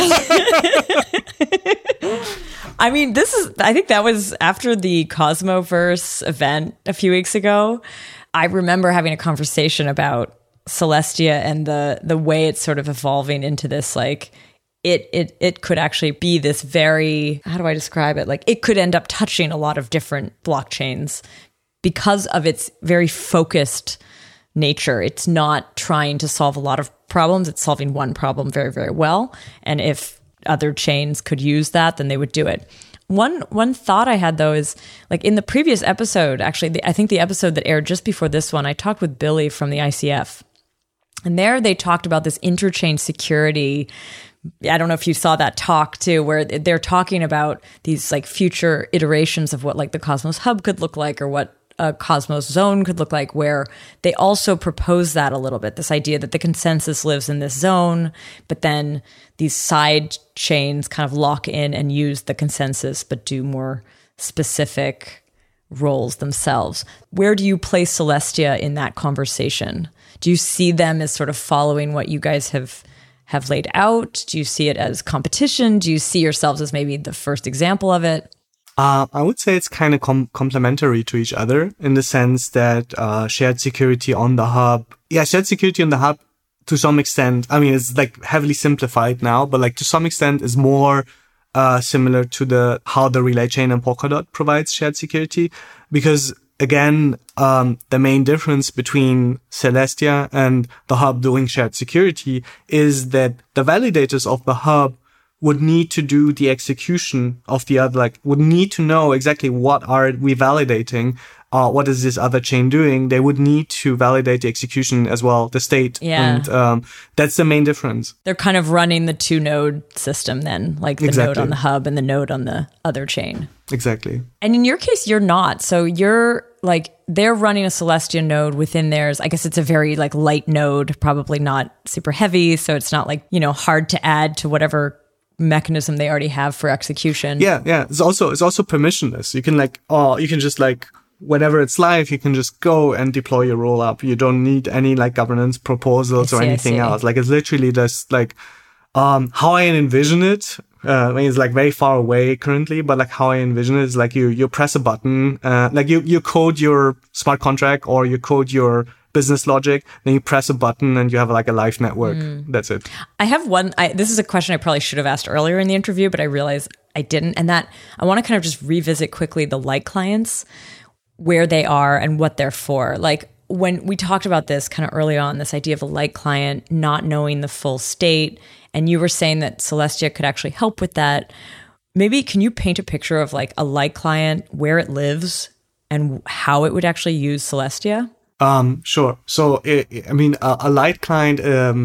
S1: I mean, I think that was after the Cosmoverse event a few weeks ago. I remember having a conversation about Celestia and the way it's sort of evolving into this, like, it could actually be this very, how do I describe it? Like, it could end up touching a lot of different blockchains because of its very focused nature. It's not trying to solve a lot of problems. It's solving one problem very, very well. And if other chains could use that, then they would do it. One thought I had, though, is like in the previous episode, actually, I think the episode that aired just before this one, I talked with Billy from the ICF. And there they talked about this interchain security. I don't know if you saw that talk too, where they're talking about these like future iterations of what like the Cosmos Hub could look like, or what a Cosmos zone could look like, where they also propose that a little bit, this idea that the consensus lives in this zone, but then these side chains kind of lock in and use the consensus, but do more specific roles themselves. Where do you place Celestia in that conversation? Do you see them as sort of following what you guys have laid out? Do you see it as competition? Do you see yourselves as maybe the first example of it?
S2: I would say it's kind of complementary to each other in the sense that shared security on the hub. Yeah, shared security on the hub to some extent. I mean, it's like heavily simplified now, but like to some extent is more similar to how the relay chain and Polkadot provides shared security. Because again, the main difference between Celestia and the hub doing shared security is that the validators of the hub would need to do the execution of the other, like would need to know exactly what are we validating, what is this other chain doing. They would need to validate the execution as well, the state.
S1: Yeah.
S2: And that's the main difference.
S1: They're kind of running the 2-node system then, like the
S2: Exactly.
S1: node on the hub and the node on the other chain.
S2: Exactly.
S1: And in your case, you're not. So you're like, they're running a Celestia node within theirs. I guess it's a very like light node, probably not super heavy. So it's not like, hard to add to whatever mechanism they already have for execution.
S2: Yeah. It's also permissionless. You can just like, whenever it's live, you can just go and deploy your rollup. You don't need any like governance proposals or anything else. Like it's literally just like, how I envision it. I mean, it's like very far away currently, but like how I envision it is like you press a button, like you code your smart contract or you code your business logic, then you press a button and you have like a live network. That's it.
S1: I have this is a question I probably should have asked earlier in the interview, but I realized I didn't. And that I want to kind of just revisit quickly the light clients, where they are and what they're for. Like when we talked about this kind of early on, this idea of a light client not knowing the full state, and you were saying that Celestia could actually help with that. Maybe can you paint a picture of like a light client, where it lives and how it would actually use Celestia?
S2: Sure. So, a light client,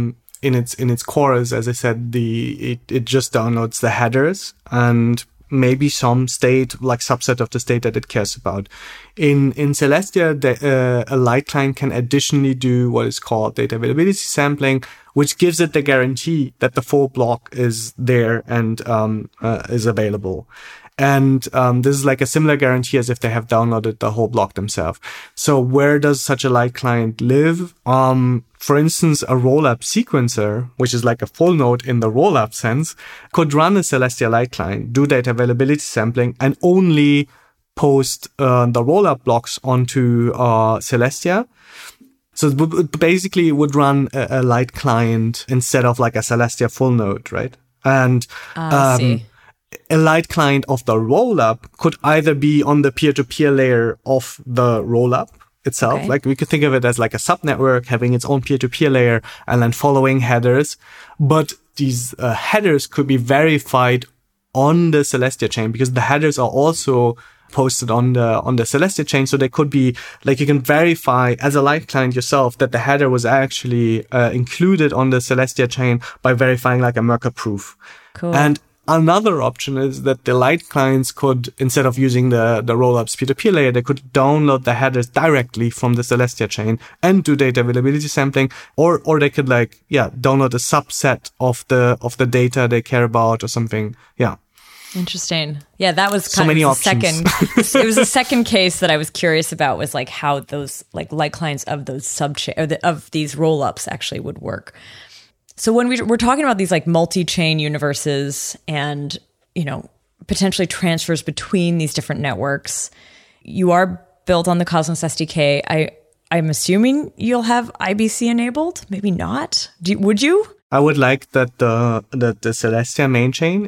S2: in its core is, as I said, it just downloads the headers and maybe some state, like subset of the state that it cares about. In Celestia, a light client can additionally do what is called data availability sampling, which gives it the guarantee that the full block is there and is available. And this is like a similar guarantee as if they have downloaded the whole block themselves. So where does such a light client live? For instance, a rollup sequencer, which is like a full node in the rollup sense, could run a Celestia light client, do data availability sampling, and only post the rollup blocks onto Celestia. So it basically would run a light client instead of like a Celestia full node, right? And
S1: See.
S2: A light client of the rollup could either be on the peer-to-peer layer of the rollup itself.
S1: Okay.
S2: Like we could think of it as like a subnetwork having its own peer-to-peer layer and then following headers. But these headers could be verified on the Celestia chain because the headers are also posted on the Celestia chain. So they could be like, you can verify as a light client yourself that the header was actually included on the Celestia chain by verifying like a Merkle proof.
S1: Cool.
S2: And another option is that the light clients could, instead of using the rollup's peer-to-peer layer, they could download the headers directly from the Celestia chain and do data availability sampling, or they could download a subset of the data they care about or something. Yeah.
S1: Interesting. Yeah, that was
S2: So
S1: kind
S2: many
S1: of
S2: options.
S1: it was the second case that I was curious about, was like how those like light clients of those of these rollups actually would work. So when we're talking about these like multi-chain universes and, potentially transfers between these different networks, you are built on the Cosmos SDK. I'm assuming you'll have IBC enabled, maybe not. Would you?
S2: I would like that the Celestia main chain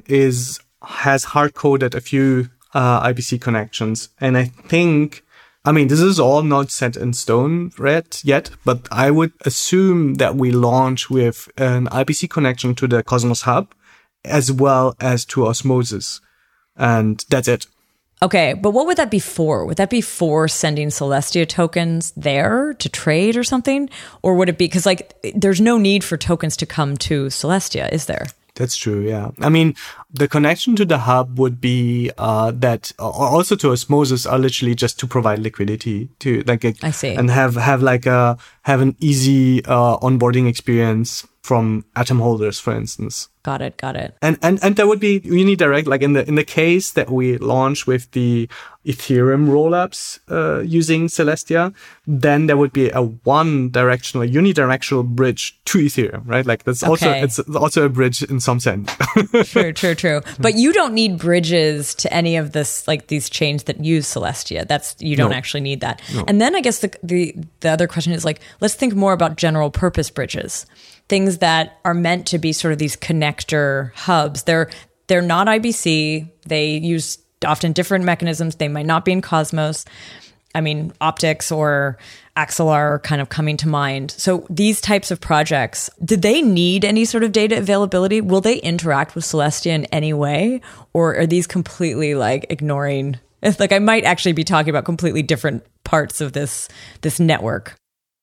S2: has hard-coded a few IBC connections. And I think, this is all not set in stone yet, but I would assume that we launch with an IBC connection to the Cosmos Hub as well as to Osmosis. And that's it.
S1: Okay, but what would that be for? Would that be for sending Celestia tokens there to trade or something? Or would it be, because like there's no need for tokens to come to Celestia, is there?
S2: That's true, yeah. I mean, the connection to the hub would be that, or also to Osmosis, are literally just to provide liquidity to
S1: I see.
S2: and have an easy onboarding experience from Atom holders, for instance.
S1: Got it.
S2: And there would be unidirect, like in the case that we launch with the Ethereum rollups using Celestia, then there would be a unidirectional bridge to Ethereum, right? Like it's also a bridge in some sense.
S1: True. But you don't need bridges to any of this, like these chains that use Celestia. You don't actually need that. No. And then I guess the other question is like, let's think more about general purpose bridges. Things that are meant to be sort of these connector hubs. They're not IBC. They use often different mechanisms. They might not be in Cosmos. I mean, Optics or Axelar are kind of coming to mind. So these types of projects, do they need any sort of data availability? Will they interact with Celestia in any way? Or are these completely like ignoring? It's like I might actually be talking about completely different parts of this network.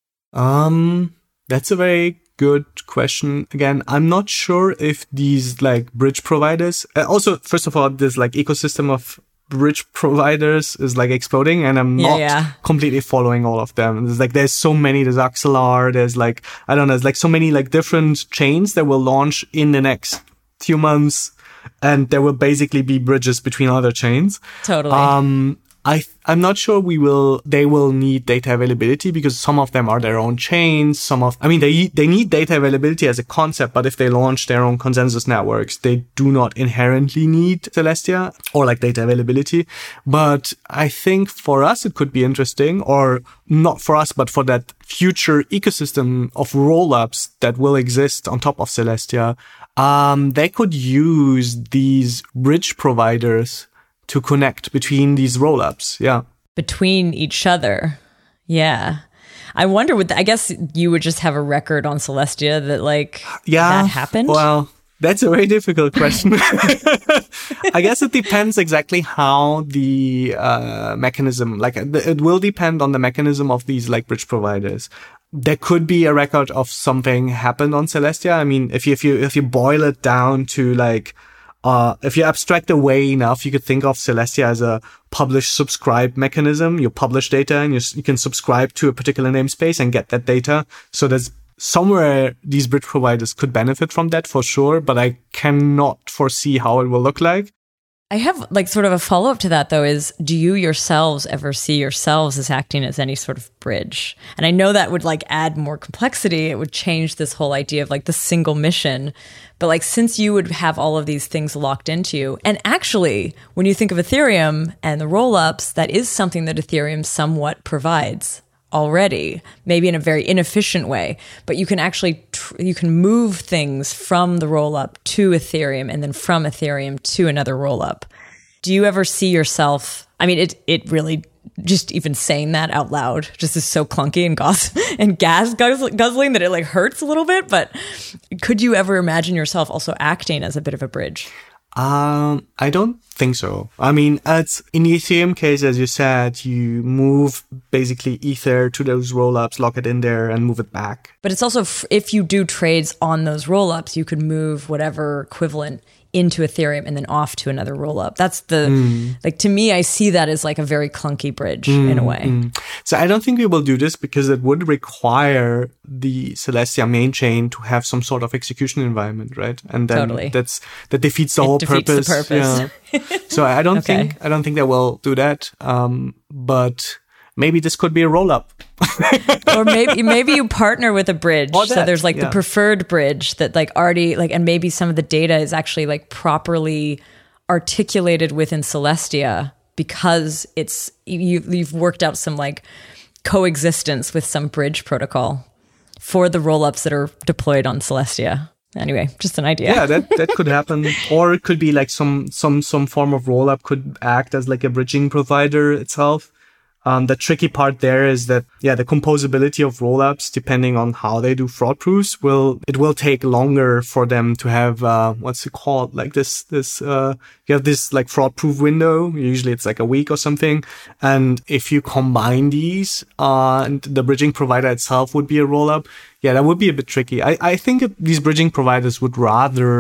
S2: That's a very good question. Again, I'm not sure if these like bridge providers, also, first of all, this like ecosystem of bridge providers is like exploding, and I'm not completely following all of them. There's so many, there's Axelar, there's like, I don't know, there's like so many like different chains that will launch in the next few months, and there will basically be bridges between other chains.
S1: Totally.
S2: I'm not sure they will need data availability because some of them are their own chains. They need data availability as a concept, but if they launch their own consensus networks, they do not inherently need Celestia or like data availability. But I think for us, it could be interesting, or not for us, but for that future ecosystem of rollups that will exist on top of Celestia. They could use these bridge providers to connect between these rollups,
S1: between each other, I wonder. I guess you would just have a record on Celestia that that happened.
S2: Well, that's a very difficult question. I guess it depends exactly how the mechanism. It will depend on the mechanism of these like bridge providers. There could be a record of something happened on Celestia. I mean, if you boil it down to like. If you abstract away enough, you could think of Celestia as a publish-subscribe mechanism. You publish data and you can subscribe to a particular namespace and get that data. So there's somewhere these bridge providers could benefit from that for sure, but I cannot foresee how it will look like.
S1: I have like sort of a follow-up to that though is, do you yourselves ever see yourselves as acting as any sort of bridge? And I know that would like add more complexity. It would change this whole idea of like the single mission. But like, since you would have all of these things locked into you, and actually when you think of Ethereum and the rollups, that is something that Ethereum somewhat provides already, maybe in a very inefficient way, but you can actually you can move things from the rollup to Ethereum and then from Ethereum to another rollup. Do you ever see yourself? I mean, it really, just even saying that out loud just is so clunky and gas guzzling that it like hurts a little bit. But could you ever imagine yourself also acting as a bit of a bridge?
S2: I don't think so. I mean, in the Ethereum case, as you said, you move basically Ether to those rollups, lock it in there, and move it back.
S1: But it's also, if you do trades on those rollups, you could move whatever equivalent into Ethereum and then off to another rollup. That's like, to me, I see that as like a very clunky bridge in a way.
S2: So I don't think we will do this because it would require the Celestia main chain to have some sort of execution environment, right? And then that defeats the whole purpose.
S1: The purpose.
S2: Yeah. So I don't think they will do that. But maybe this could be a rollup.
S1: Or maybe you partner with a bridge. So there's like the preferred bridge that like already like, and maybe some of the data is actually like properly articulated within Celestia because it's you've worked out some like coexistence with some bridge protocol for the rollups that are deployed on Celestia. Anyway, just an idea.
S2: Yeah, that could happen. Or it could be like some form of rollup could act as like a bridging provider itself. The tricky part there is that, the composability of rollups, depending on how they do fraud proofs, it will take longer for them to have, what's it called? Like you have this like fraud proof window. Usually it's like a week or something. And if you combine these, and the bridging provider itself would be a rollup, that would be a bit tricky. I think these bridging providers would rather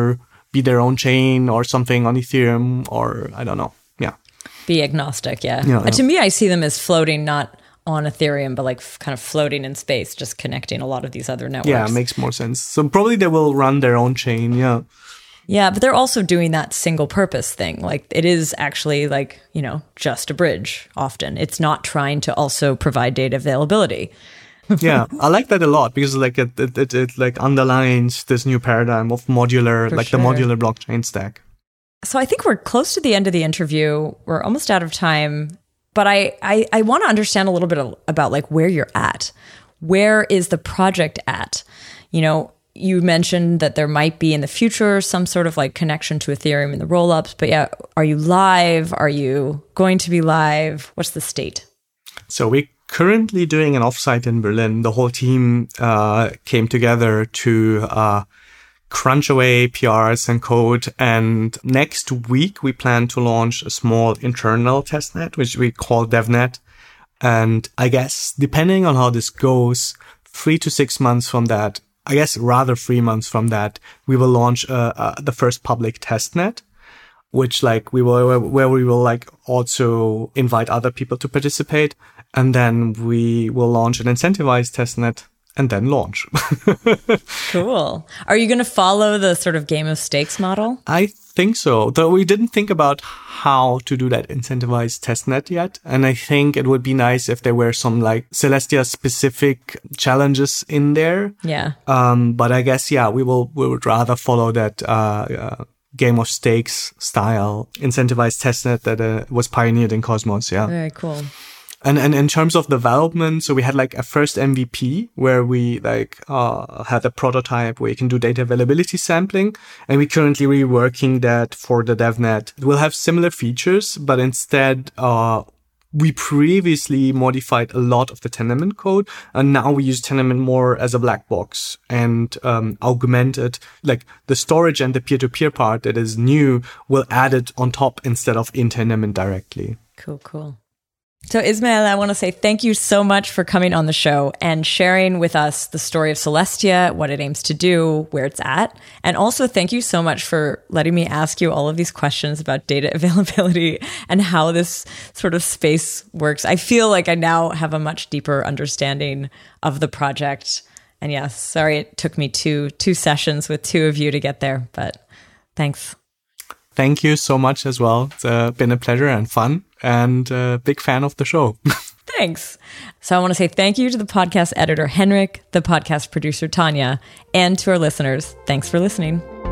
S2: be their own chain or something on Ethereum, or I don't know. Yeah.
S1: Be agnostic, yeah. To me, I see them as floating, not on Ethereum, but like kind of floating in space, just connecting a lot of these other networks.
S2: Yeah, it makes more sense. So probably they will run their own chain, yeah.
S1: Yeah, but they're also doing that single purpose thing. Like it is actually like, just a bridge often. It's not trying to also provide data availability.
S2: Yeah, I like that a lot because like it like underlines this new paradigm of modular, the modular blockchain stack.
S1: So I think we're close to the end of the interview. We're almost out of time. But I want to understand a little bit about like where you're at. Where is the project at? You mentioned that there might be in the future some sort of like connection to Ethereum in the rollups. But yeah, are you live? Are you going to be live? What's the state?
S2: So we're currently doing an offsite in Berlin. The whole team came together to crunch away PRs and code. And next week, we plan to launch a small internal testnet, which we call DevNet. And I guess, depending on how this goes, 3 to 6 months from that, I guess rather 3 months from that, we will launch the first public testnet, which like where we will like also invite other people to participate. And then we will launch an incentivized testnet and then launch.
S1: Cool. Are you going to follow the sort of game of stakes model?
S2: I think so, though we didn't think about how to do that incentivized testnet yet. And I think it would be nice if there were some like Celestia specific challenges in there.
S1: Yeah.
S2: But I guess, we would rather follow that game of stakes style incentivized testnet that was pioneered in Cosmos. Yeah.
S1: Very cool.
S2: And in terms of development, so we had like a first MVP where we had a prototype where you can do data availability sampling. And we're currently reworking that for the DevNet. It will have similar features, but instead, we previously modified a lot of the Tendermint code. And now we use Tendermint more as a black box and augmented, like the storage and the peer-to-peer part that is new, we'll add it on top instead of in Tendermint directly.
S1: Cool. So Ismael, I want to say thank you so much for coming on the show and sharing with us the story of Celestia, what it aims to do, where it's at. And also thank you so much for letting me ask you all of these questions about data availability and how this sort of space works. I feel like I now have a much deeper understanding of the project. And yes, sorry it took me two sessions with two of you to get there, but thanks.
S2: Thank you so much as well. It's been a pleasure and fun, and a big fan of the show.
S1: Thanks. So I want to say thank you to the podcast editor, Henrik, the podcast producer, Tanya, and to our listeners. Thanks for listening.